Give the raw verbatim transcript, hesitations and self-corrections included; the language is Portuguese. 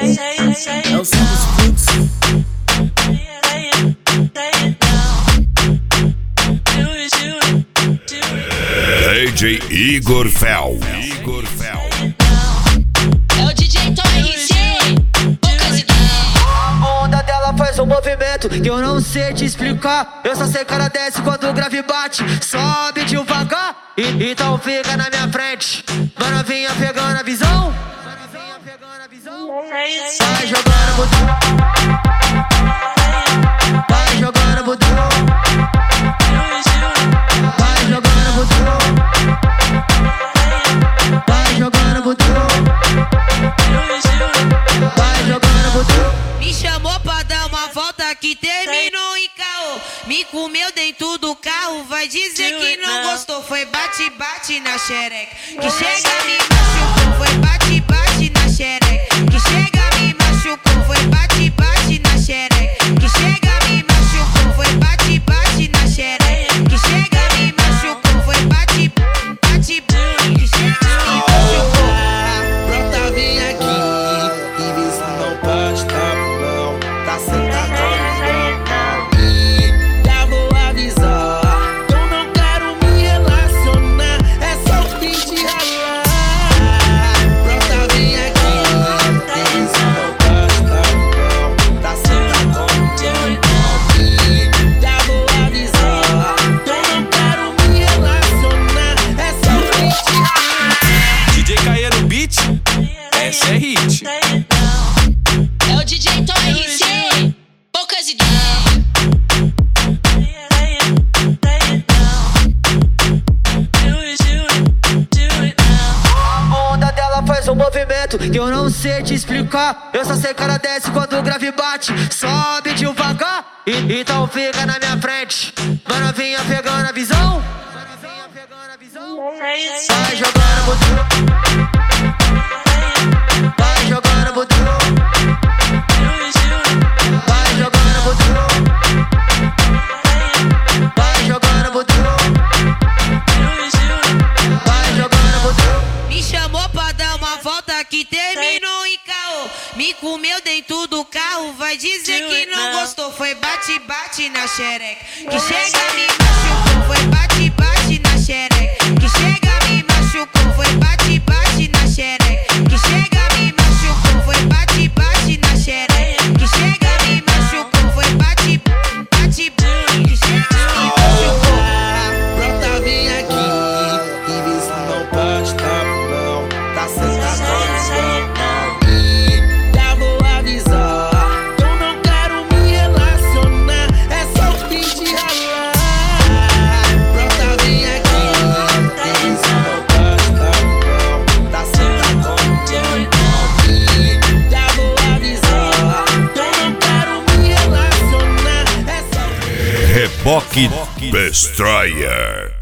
É o som dos fluxos. D J Igor Fel. Igor Fel. É o D J Tom R C. Poucas ideias. A onda dela faz um movimento que eu não sei te explicar. Eu só sei que ela desce quando o grave bate. Sobe devagar, e, então fica na minha frente. Mano, vinha pegando a visão. Vai jogando botão. Vai jogando botão. Vai jogando botão. Vai jogando botão. Vai jogando botão. Me chamou pra dar uma volta que terminou em caô. Me comeu dentro do carro, vai dizer que não gostou. Foi bate-bate na xereca. Que chega me machucou, foi bate-bate na xereca. Que chega me machucou, foi bate-bate na xereca. Que chega me machucou, foi bate-bate na xereca. Que chega me machucou, foi bate-bate. Que chega me machucou. Brota, vem aqui e vê se não pode, tá bom? Tá sentado e já vou avisar. Eu não quero me relacionar, é só o fim de ralar. Brota, vem aqui e vê se não pode, tá bom? Tá sentado e já vou avisar. Eu não quero me relacionar, é só o fim de ralar. D J Caia no beat, essa é hit. É o D J Tom R C. Poucas ideias. A onda dela faz um movimento que eu não sei te explicar. Eu só sei que ela desce quando o grave bate. Sobe devagar, e, então fica na minha frente. Mano, vinha pegando a visão. Vai jogando botão. Vai jogando botão. Vai jogando botão. Vai jogando botão. Vai jogando botão. Me chamou pra dar uma volta que terminou em caô. Me comeu dentro do carro, vai dizer que não gostou. Foi bate-bate na xereca. Que chega me machucou, foi bate-bate na xereca. Que chega me machucou, foi bate-bate na xereca. Que chega me machucou, foi bate-bate na xereca. Que chega me machucou, foi bate-bate. Que chega me machucou. Brota, vem aqui e vê se não pode, tá bom? Tá sentado e já vou avisar. Eu não quero me relacionar, é só o fim de ralar. Brota, vem aqui e vê se não pode, tá bom? Tá sentado e já vou avisar. Eu não quero me relacionar, é só o fim de ralar. Reboque Destroyer.